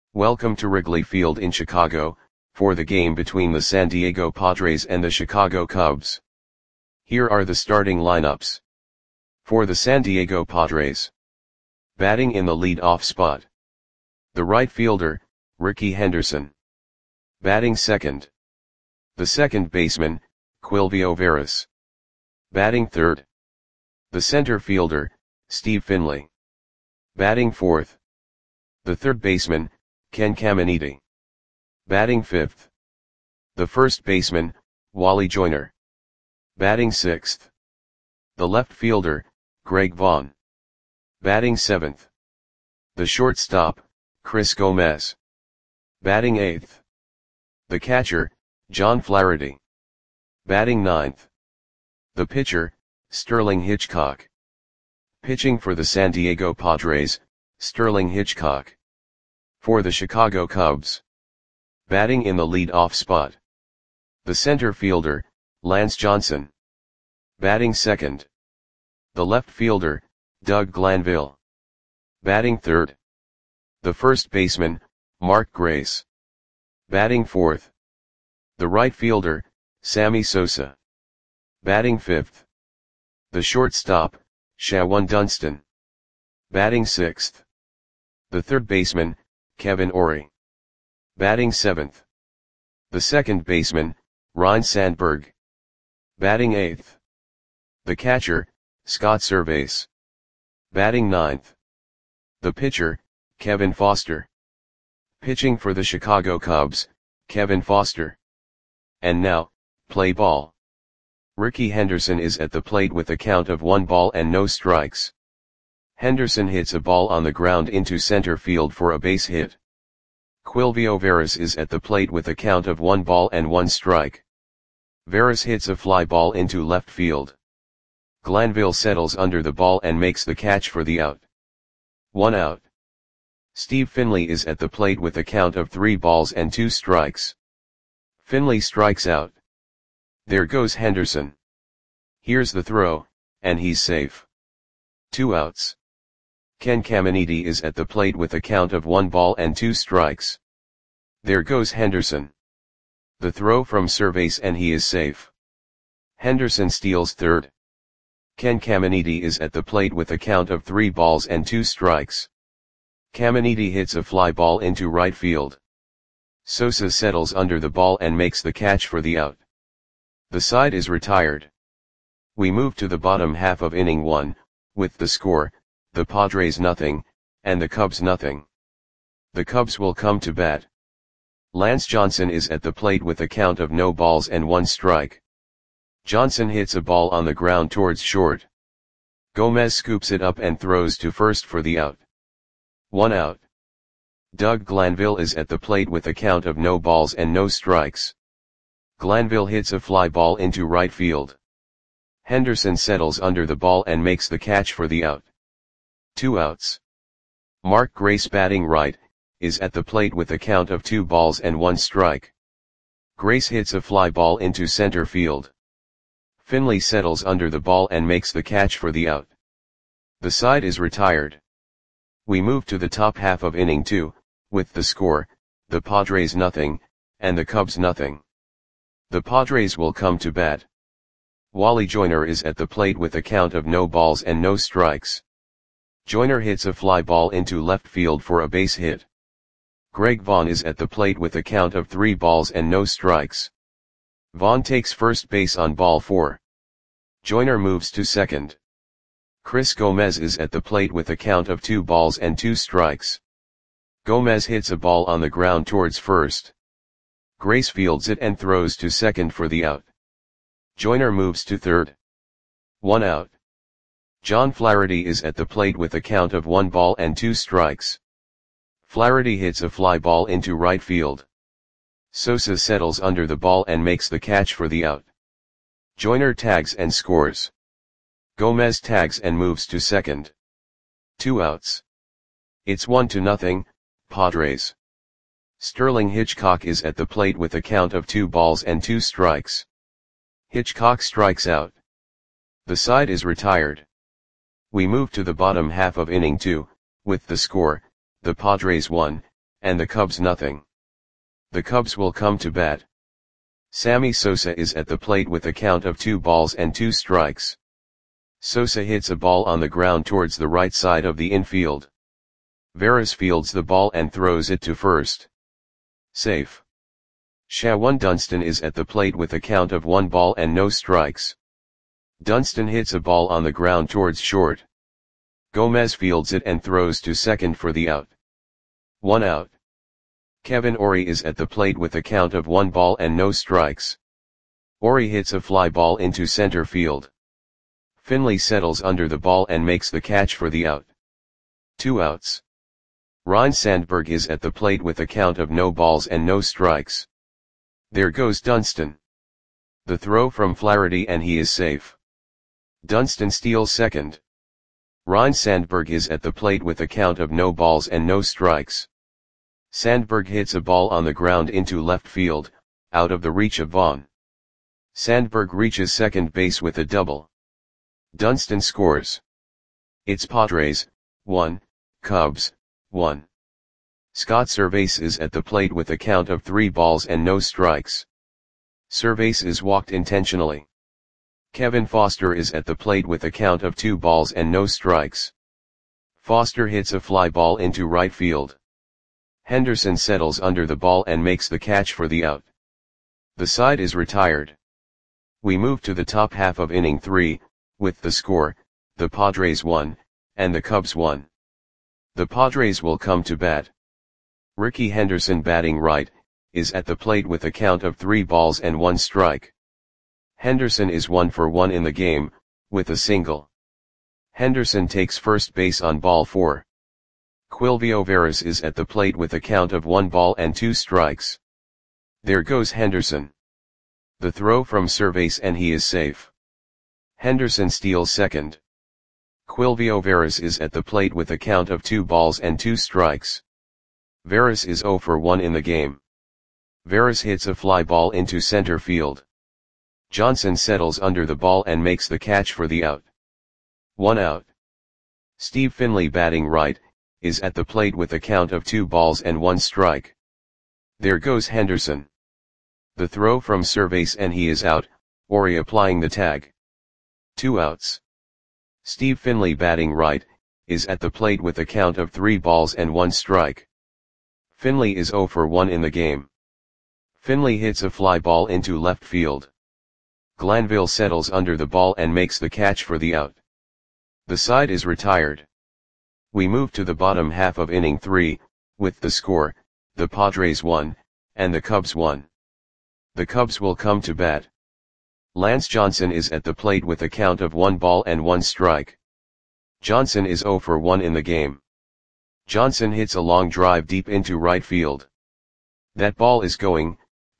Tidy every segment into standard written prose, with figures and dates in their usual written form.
Welcome to Wrigley Field in Chicago, for the game between the San Diego Padres and the Chicago Cubs. Here are the starting lineups. For the San Diego Padres. Batting in the lead-off spot. The right fielder, Rickey Henderson. Batting second. The second baseman, Quilvio Veras. Batting third. The center fielder, Steve Finley. Batting fourth. The third baseman, Ken Caminiti. Batting fifth. The first baseman, Wally Joyner. Batting sixth. The left fielder, Greg Vaughn. Batting seventh. The shortstop, Chris Gomez. Batting eighth. The catcher, John Flaherty. Batting ninth. The pitcher, Sterling Hitchcock. Pitching for the San Diego Padres, Sterling Hitchcock. For the Chicago Cubs. Batting in the lead-off spot. The center fielder, Lance Johnson. Batting second. The left fielder, Doug Glanville. Batting third. The first baseman, Mark Grace. Batting fourth. The right fielder, Sammy Sosa. Batting fifth. The shortstop, Shawan Dunston. Batting sixth. The third baseman, Kevin Orie. Batting seventh. The second baseman, Ryne Sandberg. Batting eighth. The catcher, Scott Servais. Batting ninth. The pitcher, Kevin Foster. Pitching for the Chicago Cubs, Kevin Foster. And now, play ball. Rickey Henderson is at the plate with a count of 1 ball and no strikes. Henderson hits a ball on the ground into center field for a base hit. Quilvio Veras is at the plate with a count of 1 ball and 1 strike. Veras hits a fly ball into left field. Glanville settles under the ball and makes the catch for the out. 1 out. Steve Finley is at the plate with a count of 3 balls and 2 strikes. Finley strikes out. There goes Henderson. Here's the throw, and he's safe. 2 outs. Ken Caminiti is at the plate with a count of 1 ball and 2 strikes. There goes Henderson. The throw from Servais and he is safe. Henderson steals third. Ken Caminiti is at the plate with a count of 3 balls and 2 strikes. Caminiti hits a fly ball into right field. Sosa settles under the ball and makes the catch for the out. The side is retired. We move to the bottom half of inning 1, with the score, the Padres nothing, and the Cubs nothing. The Cubs will come to bat. Lance Johnson is at the plate with a count of no balls and 1 strike. Johnson hits a ball on the ground towards short. Gomez scoops it up and throws to first for the out. 1 out. Doug Glanville is at the plate with a count of no balls and no strikes. Glanville hits a fly ball into right field. Henderson settles under the ball and makes the catch for the out. 2 outs. Mark Grace, batting right, is at the plate with a count of 2 balls and 1 strike. Grace hits a fly ball into center field. Finley settles under the ball and makes the catch for the out. The side is retired. We move to the top half of inning 2, with the score, the Padres nothing, and the Cubs nothing. The Padres will come to bat. Wally Joyner is at the plate with a count of no balls and no strikes. Joyner hits a fly ball into left field for a base hit. Greg Vaughn is at the plate with a count of 3 balls and no strikes. Vaughn takes first base on ball 4. Joyner moves to second. Chris Gomez is at the plate with a count of 2 balls and 2 strikes. Gomez hits a ball on the ground towards first. Grace fields it and throws to second for the out. Joyner moves to third. 1 out. John Flaherty is at the plate with a count of 1 ball and 2 strikes. Flaherty hits a fly ball into right field. Sosa settles under the ball and makes the catch for the out. Joyner tags and scores. Gomez tags and moves to second. 2 outs. It's 1-0, Padres. Sterling Hitchcock is at the plate with a count of 2 balls and 2 strikes. Hitchcock strikes out. The side is retired. We move to the bottom half of inning 2, with the score, the Padres 1, and the Cubs nothing. The Cubs will come to bat. Sammy Sosa is at the plate with a count of 2 balls and 2 strikes. Sosa hits a ball on the ground towards the right side of the infield. Veras fields the ball and throws it to first. Safe. Shawan Dunston is at the plate with a count of 1 ball and no strikes. Dunston hits a ball on the ground towards short. Gomez fields it and throws to second for the out. 1 out. Kevin Orie is at the plate with a count of 1 ball and no strikes. Orie hits a fly ball into center field. Finley settles under the ball and makes the catch for the out. 2 outs. Ryne Sandberg is at the plate with a count of no balls and no strikes. There goes Dunston. The throw from Flaherty and he is safe. Dunston steals second. Ryne Sandberg is at the plate with a count of no balls and no strikes. Sandberg hits a ball on the ground into left field, out of the reach of Vaughn. Sandberg reaches second base with a double. Dunston scores. It's Padres, 1, Cubs, 1. Scott Servais is at the plate with a count of 3 balls and no strikes. Servais is walked intentionally. Kevin Foster is at the plate with a count of 2 balls and no strikes. Foster hits a fly ball into right field. Henderson settles under the ball and makes the catch for the out. The side is retired. We move to the top half of inning 3, with the score, the Padres 1, and the Cubs 1. The Padres will come to bat. Ricky Henderson, batting right, is at the plate with a count of 3 balls and 1 strike. Henderson is 1 for 1 in the game, with a single. Henderson takes first base on ball 4. Quilvio Veras is at the plate with a count of 1 ball and 2 strikes. There goes Henderson. The throw from Servais and he is safe. Henderson steals second. Quilvio Veras is at the plate with a count of 2 balls and 2 strikes. Veras is 0 for 1 in the game. Veras hits a fly ball into center field. Johnson settles under the ball and makes the catch for the out. 1 out. Steve Finley, batting right, is at the plate with a count of 2 balls and 1 strike. There goes Henderson. The throw from Servais and he is out, Orie applying the tag. 2 outs. Steve Finley, batting right, is at the plate with a count of 3 balls and 1 strike. Finley is 0 for 1 in the game. Finley hits a fly ball into left field. Glanville settles under the ball and makes the catch for the out. The side is retired. We move to the bottom half of inning 3, with the score, the Padres 1, and the Cubs 1. The Cubs will come to bat. Lance Johnson is at the plate with a count of 1 ball and 1 strike. Johnson is 0 for 1 in the game. Johnson hits a long drive deep into right field. That ball is gone.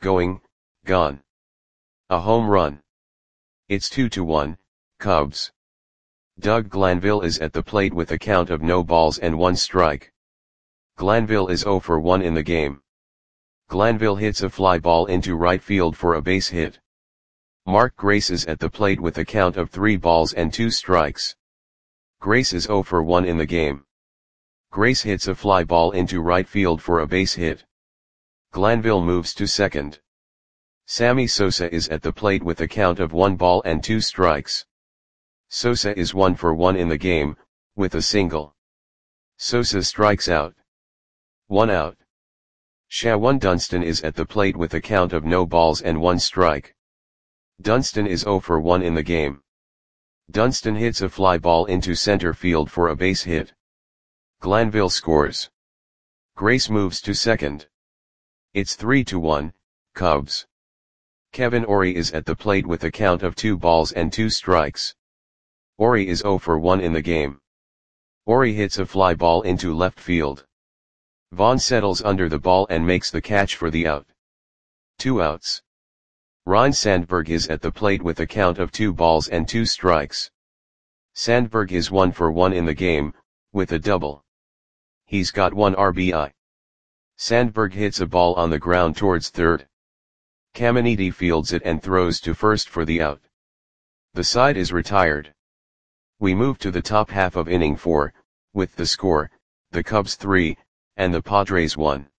A home run. It's 2-1, Cubs. Doug Glanville is at the plate with a count of no balls and 1 strike. Glanville is 0 for 1 in the game. Glanville hits a fly ball into right field for a base hit. Mark Grace is at the plate with a count of 3 balls and 2 strikes. Grace is 0 for 1 in the game. Grace hits a fly ball into right field for a base hit. Glanville moves to second. Sammy Sosa is at the plate with a count of 1 ball and 2 strikes. Sosa is 1 for 1 in the game, with a single. Sosa strikes out. 1 out. Shawan Dunston is at the plate with a count of no balls and 1 strike. Dunston is 0 for 1 in the game. Dunston hits a fly ball into center field for a base hit. Glanville scores. Grace moves to second. It's 3-1, Cubs. Kevin Orie is at the plate with a count of 2 balls and 2 strikes. Orie is 0 for 1 in the game. Orie hits a fly ball into left field. Vaughn settles under the ball and makes the catch for the out. 2 outs. Ryne Sandberg is at the plate with a count of 2 balls and 2 strikes. Sandberg is 1 for 1 in the game, with a double. He's got 1 RBI. Sandberg hits a ball on the ground towards third. Caminiti fields it and throws to first for the out. The side is retired. We move to the top half of inning 4, with the score, the Cubs 3, and the Padres 1.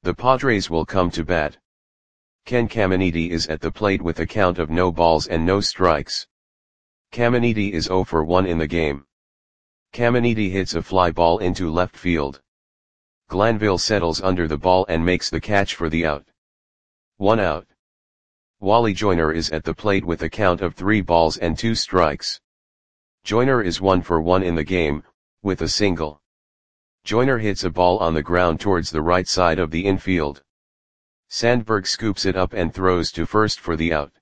The Padres will come to bat. Ken Caminiti is at the plate with a count of no balls and no strikes. Caminiti is 0 for 1 in the game. Caminiti hits a fly ball into left field. Glanville settles under the ball and makes the catch for the out. 1 out. Wally Joyner is at the plate with a count of 3 balls and 2 strikes. Joyner is 1 for 1 in the game, with a single. Joyner hits a ball on the ground towards the right side of the infield. Sandberg scoops it up and throws to first for the out.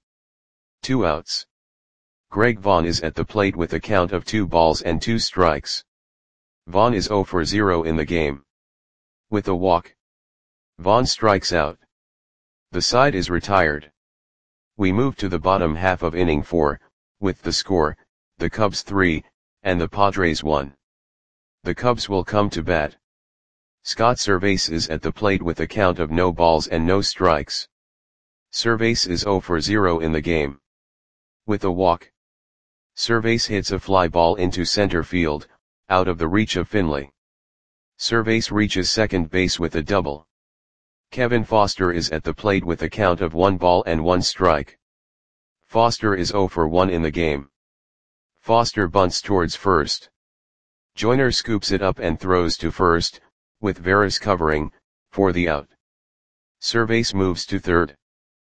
2 outs. Greg Vaughn is at the plate with a count of 2 balls and 2 strikes. Vaughn is 0 for 0 in the game. With a walk, Vaughn strikes out. The side is retired. We move to the bottom half of inning 4, with the score, the Cubs 3, and the Padres 1. The Cubs will come to bat. Scott Servais is at the plate with a count of no balls and no strikes. Servais is 0 for 0 in the game. With a walk, Servais hits a fly ball into center field, out of the reach of Finley. Servais reaches second base with a double. Kevin Foster is at the plate with a count of 1 ball and 1 strike. Foster is 0 for 1 in the game. Foster bunts towards first. Joyner scoops it up and throws to first, with Veras covering, for the out. Servais moves to third.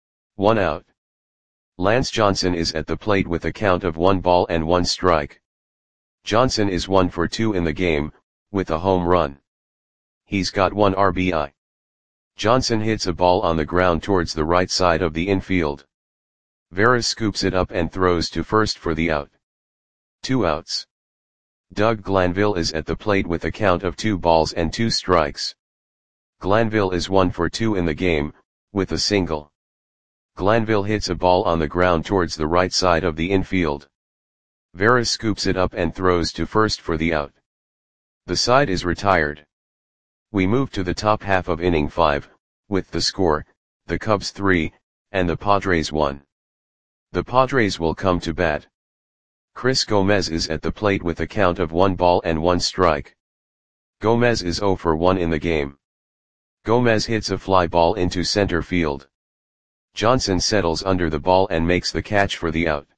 1 out. Lance Johnson is at the plate with a count of 1 ball and 1 strike. Johnson is 1 for 2 in the game, with a home run. He's got 1 RBI. Johnson hits a ball on the ground towards the right side of the infield. Veras scoops it up and throws to first for the out. 2 outs. Doug Glanville is at the plate with a count of 2 balls and 2 strikes. Glanville is 1 for 2 in the game, with a single. Glanville hits a ball on the ground towards the right side of the infield. Veras scoops it up and throws to first for the out. The side is retired. We move to the top half of inning 5, with the score, the Cubs 3, and the Padres 1. The Padres will come to bat. Chris Gomez is at the plate with a count of 1 ball and 1 strike. Gomez is 0 for 1 in the game. Gomez hits a fly ball into center field. Johnson settles under the ball and makes the catch for the out.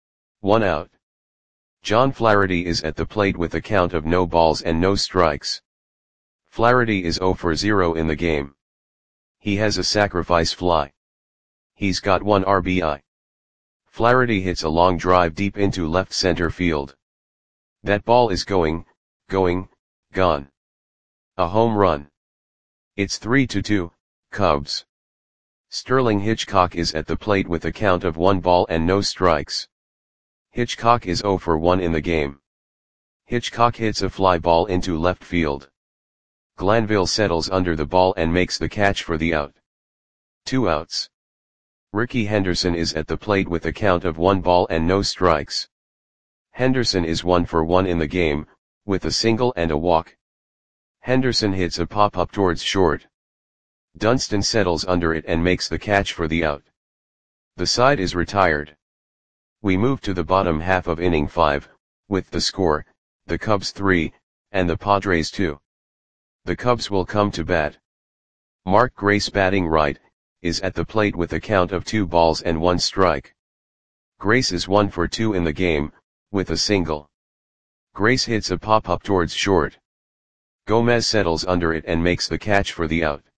1 out. John Flaherty is at the plate with a count of no balls and no strikes. Flaherty is 0 for 0 in the game. He has a sacrifice fly. He's got 1 RBI. Flaherty hits a long drive deep into left center field. That ball is gone. A home run. It's 3-2, Cubs. Sterling Hitchcock is at the plate with a count of 1 ball and no strikes. Hitchcock is 0 for 1 in the game. Hitchcock hits a fly ball into left field. Glanville settles under the ball and makes the catch for the out. 2 outs. Ricky Henderson is at the plate with a count of 1 ball and no strikes. Henderson is 1 for 1 in the game, with a single and a walk. Henderson hits a pop-up towards short. Dunston settles under it and makes the catch for the out. The side is retired. We move to the bottom half of inning 5, with the score, the Cubs 3, and the Padres 2. The Cubs will come to bat. Mark Grace, batting right, is at the plate with a count of 2 balls and 1 strike. Grace is 1 for 2 in the game, with a single. Grace hits a pop-up towards short. Gomez settles under it and makes the catch for the out.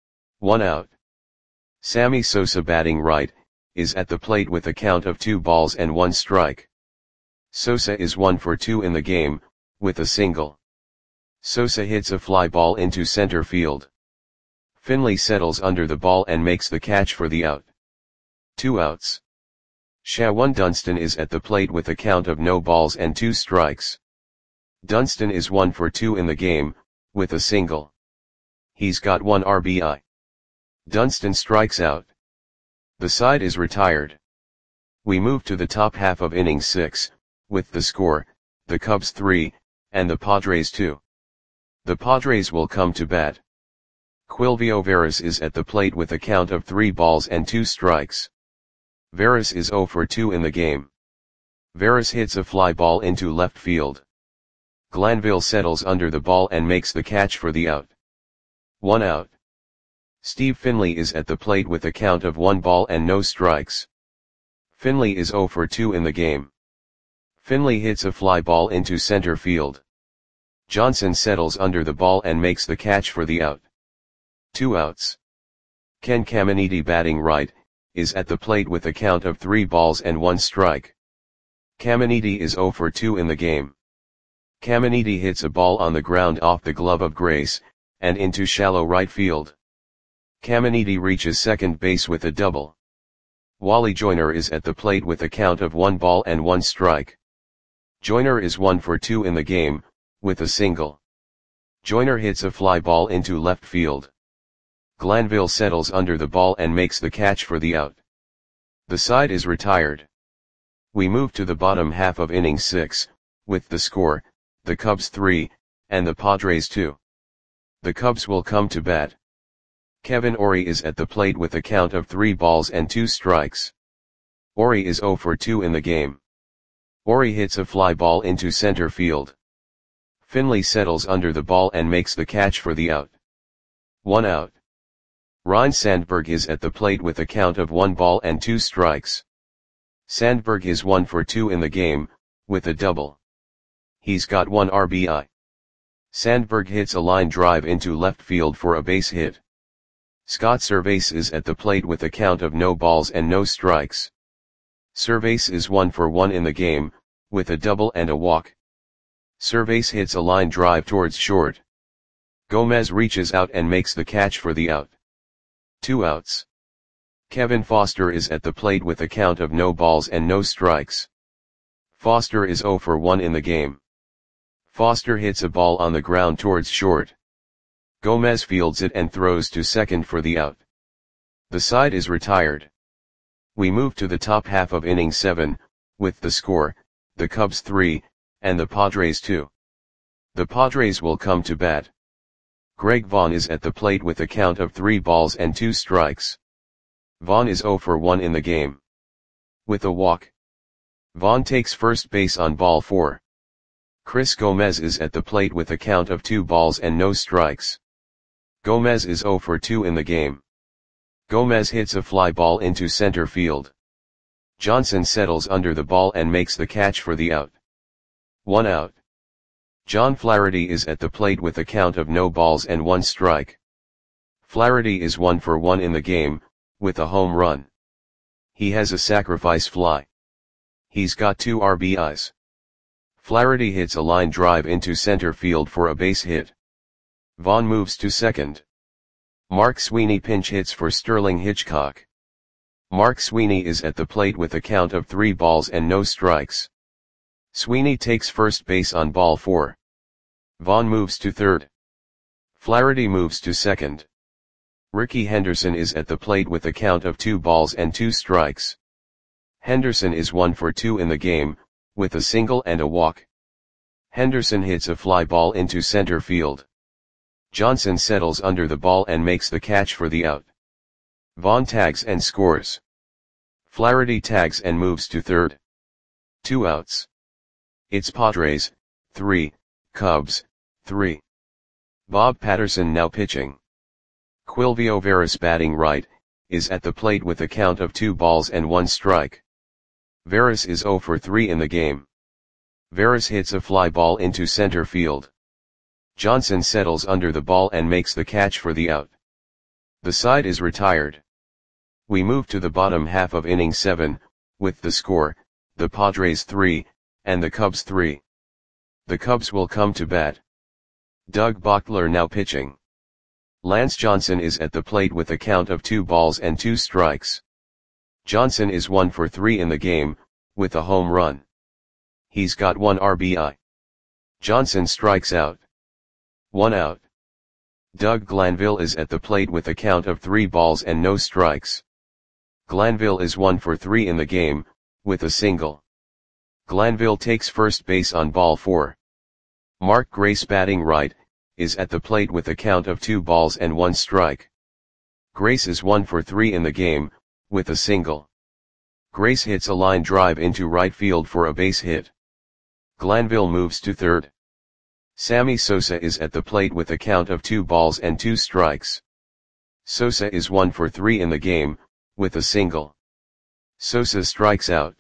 1 out. Sammy Sosa, batting right, is at the plate with a count of 2 balls and 1 strike. Sosa is 1 for 2 in the game, with a single. Sosa hits a fly ball into center field. Finley settles under the ball and makes the catch for the out. 2 outs. Shawan Dunston is at the plate with a count of no balls and 2 strikes. Dunston is 1 for 2 in the game, with a single. He's got 1 RBI. Dunston strikes out. The side is retired. We move to the top half of inning 6, with the score, the Cubs 3, and the Padres 2. The Padres will come to bat. Quilvio Veras is at the plate with a count of 3 balls and 2 strikes. Veras is 0 for 2 in the game. Veras hits a fly ball into left field. Glanville settles under the ball and makes the catch for the out. 1 out. Steve Finley is at the plate with a count of 1 ball and no strikes. Finley is 0 for 2 in the game. Finley hits a fly ball into center field. Johnson settles under the ball and makes the catch for the out. 2 outs. Ken Caminiti, batting right, is at the plate with a count of 3 balls and 1 strike. Caminiti is 0 for 2 in the game. Caminiti hits a ball on the ground off the glove of Grace, and into shallow right field. Caminiti reaches second base with a double. Wally Joyner is at the plate with a count of 1 ball and 1 strike. Joyner is 1 for 2 in the game, with a single. Joyner hits a fly ball into left field. Glanville settles under the ball and makes the catch for the out. The side is retired. We move to the bottom half of inning 6, with the score, the Cubs 3, and the Padres 2. The Cubs will come to bat. Kevin Orie is at the plate with a count of 3 balls and 2 strikes. Orie is 0 for 2 in the game. Orie hits a fly ball into center field. Finley settles under the ball and makes the catch for the out. 1 out. Ryne Sandberg is at the plate with a count of 1 ball and 2 strikes. Sandberg is 1 for 2 in the game, with a double. He's got 1 RBI. Sandberg hits a line drive into left field for a base hit. Scott Servais is at the plate with a count of no balls and no strikes. Servais is 1 for 1 in the game, with a double and a walk. Servais hits a line drive towards short. Gomez reaches out and makes the catch for the out. 2 outs. Kevin Foster is at the plate with a count of no balls and no strikes. Foster is 0 for 1 in the game. Foster hits a ball on the ground towards short. Gomez fields it and throws to second for the out. The side is retired. We move to the top half of inning 7, with the score, the Cubs 3, and the Padres 2. The Padres will come to bat. Greg Vaughn is at the plate with a count of 3 balls and 2 strikes. Vaughn is 0 for 1 in the game. With a walk. Vaughn takes first base on ball 4. Chris Gomez is at the plate with a count of 2 balls and no strikes. Gomez is 0 for 2 in the game. Gomez hits a fly ball into center field. Johnson settles under the ball and makes the catch for the out. 1 out. John Flaherty is at the plate with a count of no balls and 1 strike. Flaherty is 1 for 1 in the game, with a home run. He has a sacrifice fly. He's got 2 RBIs. Flaherty hits a line drive into center field for a base hit. Vaughn moves to second. Mark Sweeney pinch hits for Sterling Hitchcock. Mark Sweeney is at the plate with a count of 3 balls and no strikes. Sweeney takes first base on ball 4. Vaughn moves to third. Flaherty moves to second. Ricky Henderson is at the plate with a count of 2 balls and 2 strikes. Henderson is 1 for 2 in the game, with a single and a walk. Henderson hits a fly ball into center field. Johnson settles under the ball and makes the catch for the out. Vaughn tags and scores. Flaherty tags and moves to third. 2 outs. It's Padres 3, Cubs 3. Bob Patterson now pitching. Quilvio Veras, batting right, is at the plate with a count of 2 balls and 1 strike. Veras is 0 for 3 in the game. Veras hits a fly ball into center field. Johnson settles under the ball and makes the catch for the out. The side is retired. We move to the bottom half of inning 7, with the score, the Padres 3, and the Cubs 3. The Cubs will come to bat. Doug Bochtler now pitching. Lance Johnson is at the plate with a count of 2 balls and 2 strikes. Johnson is 1 for 3 in the game, with a home run. He's got 1 RBI. Johnson strikes out. 1 out. Doug Glanville is at the plate with a count of 3 balls and no strikes. Glanville is 1 for 3 in the game, with a single. Glanville takes first base on ball 4. Mark Grace, batting right, is at the plate with a count of 2 balls and 1 strike. Grace is 1 for 3 in the game, with a single. Grace hits a line drive into right field for a base hit. Glanville moves to third. Sammy Sosa is at the plate with a count of 2 balls and 2 strikes. Sosa is 1 for 3 in the game, with a single. Sosa strikes out.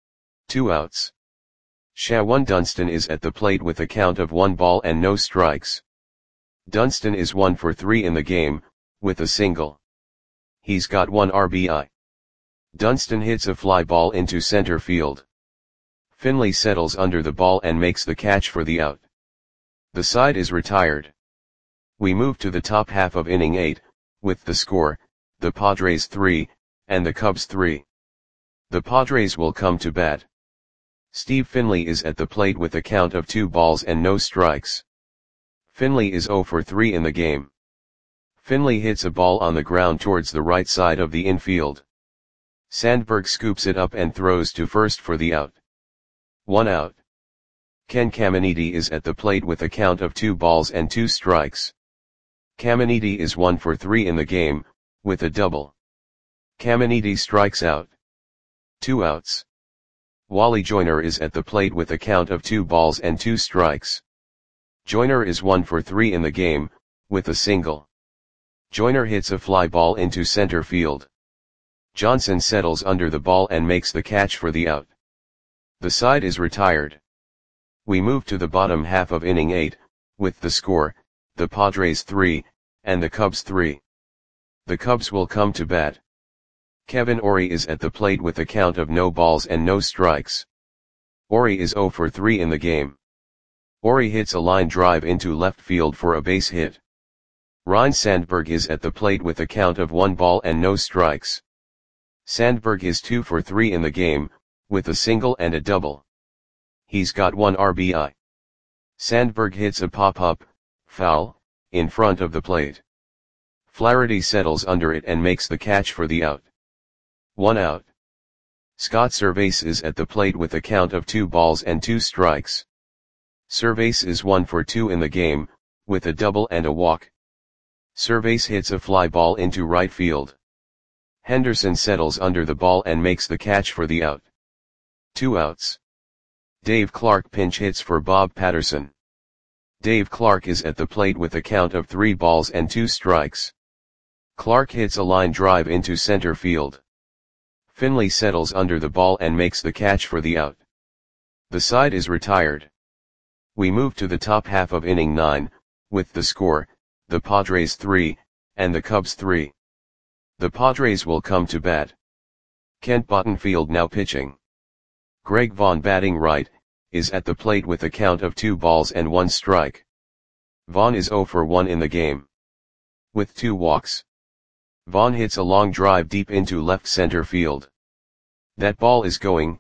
2 outs. Shawan Dunston is at the plate with a count of 1 ball and no strikes. Dunston is 1 for 3 in the game, with a single. He's got 1 RBI. Dunston hits a fly ball into center field. Finley settles under the ball and makes the catch for the out. The side is retired. We move to the top half of inning 8, with the score, the Padres 3, and the Cubs 3. The Padres will come to bat. Steve Finley is at the plate with a count of 2 balls and no strikes. Finley is 0 for 3 in the game. Finley hits a ball on the ground towards the right side of the infield. Sandberg scoops it up and throws to first for the out. 1 out. Ken Caminiti is at the plate with a count of 2 balls and 2 strikes. Caminiti is 1 for 3 in the game, with a double. Caminiti strikes out. 2 outs. Wally Joyner is at the plate with a count of 2 balls and 2 strikes. Joyner is 1 for 3 in the game, with a single. Joyner hits a fly ball into center field. Johnson settles under the ball and makes the catch for the out. The side is retired. We move to the bottom half of inning 8, with the score, the Padres 3, and the Cubs 3. The Cubs will come to bat. Kevin Orie is at the plate with a count of no balls and no strikes. Orie is 0 for 3 in the game. Orie hits a line drive into left field for a base hit. Ryne Sandberg is at the plate with a count of 1 ball and no strikes. Sandberg is 2 for 3 in the game, with a single and a double. He's got 1 RBI. Sandberg hits a pop-up, foul, in front of the plate. Flaherty settles under it and makes the catch for the out. 1 out. Scott Servais is at the plate with a count of 2 balls and 2 strikes. Servais is 1 for 2 in the game, with a double and a walk. Servais hits a fly ball into right field. Henderson settles under the ball and makes the catch for the out. 2 outs. Dave Clark pinch hits for Bob Patterson. Dave Clark is at the plate with a count of 3 balls and 2 strikes. Clark hits a line drive into center field. Finley settles under the ball and makes the catch for the out. The side is retired. We move to the top half of inning 9, with the score, the Padres 3, and the Cubs 3. The Padres will come to bat. Kent Bottenfield now pitching. Greg Vaughn batting right, is at the plate with a count of 2 balls and 1 strike. Vaughn is 0 for 1 in the game. With 2 walks. Vaughn hits a long drive deep into left center field. That ball is gone.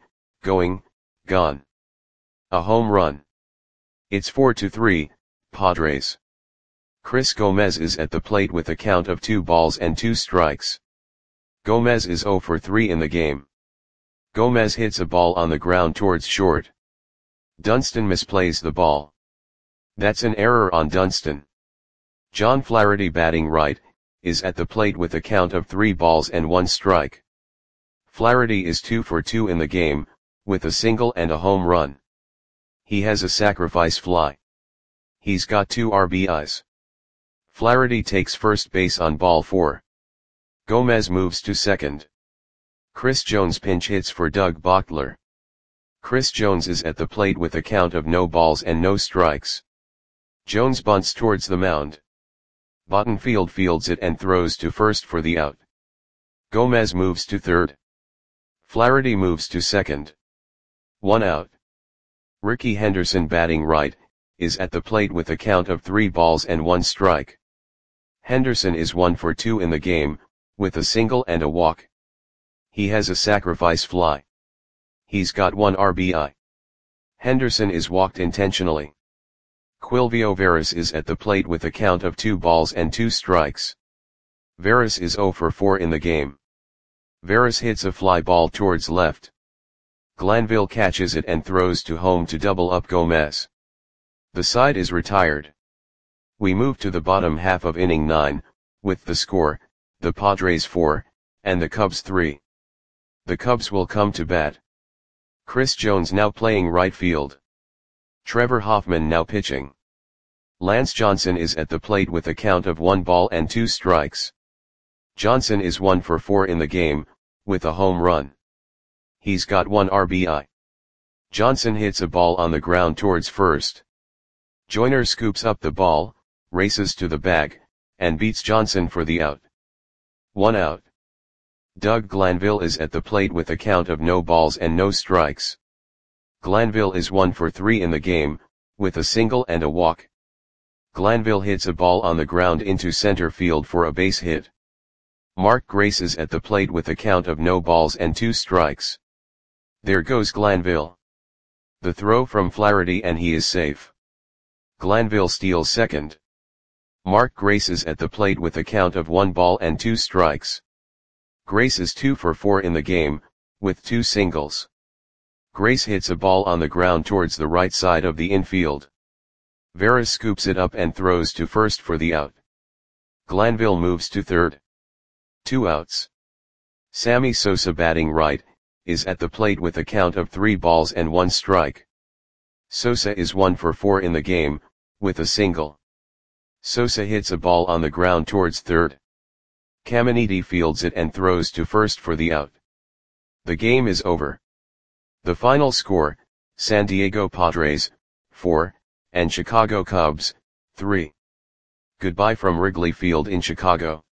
A home run. It's 4-3, Padres. Chris Gomez is at the plate with a count of 2 balls and 2 strikes. Gomez is 0 for 3 in the game. Gomez hits a ball on the ground towards short. Dunston misplays the ball. That's an error on Dunston. John Flaherty batting right, is at the plate with a count of 3 balls and 1 strike. Flaherty is 2 for 2 in the game, with a single and a home run. He has a sacrifice fly. He's got 2 RBIs. Flaherty takes first base on ball 4. Gomez moves to second. Chris Jones pinch hits for Doug Bochtler. Chris Jones is at the plate with a count of no balls and no strikes. Jones bunts towards the mound. Bottenfield fields it and throws to first for the out. Gomez moves to third. Flaherty moves to second. 1 out. Ricky Henderson batting right, is at the plate with a count of 3 balls and 1 strike. Henderson is 1 for 2 in the game, with a single and a walk. He has a sacrifice fly. He's got 1 RBI. Henderson is walked intentionally. Quilvio Veras is at the plate with a count of 2 balls and 2 strikes. Veras is 0 for 4 in the game. Veras hits a fly ball towards left. Glanville catches it and throws to home to double up Gomez. The side is retired. We move to the bottom half of inning 9, with the score, the Padres 4, and the Cubs 3. The Cubs will come to bat. Chris Jones now playing right field. Trevor Hoffman now pitching. Lance Johnson is at the plate with a count of 1 ball and 2 strikes. Johnson is 1 for 4 in the game, with a home run. He's got 1 RBI. Johnson hits a ball on the ground towards first. Joyner scoops up the ball, races to the bag, and beats Johnson for the out. 1 out. Doug Glanville is at the plate with a count of no balls and no strikes. Glanville is 1 for 3 in the game, with a single and a walk. Glanville hits a ball on the ground into center field for a base hit. Mark Grace is at the plate with a count of no balls and 2 strikes. There goes Glanville. The throw from Flaherty and he is safe. Glanville steals second. Mark Grace is at the plate with a count of 1 ball and 2 strikes. Grace is 2 for 4 in the game, with 2 singles. Grace hits a ball on the ground towards the right side of the infield. Veras scoops it up and throws to first for the out. Glanville moves to third. 2 outs. Sammy Sosa, batting right, is at the plate with a count of 3 balls and 1 strike. Sosa is 1 for 4 in the game, with a single. Sosa hits a ball on the ground towards third. Caminiti fields it and throws to first for the out. The game is over. The final score, San Diego Padres, 4, and Chicago Cubs, 3. Goodbye from Wrigley Field in Chicago.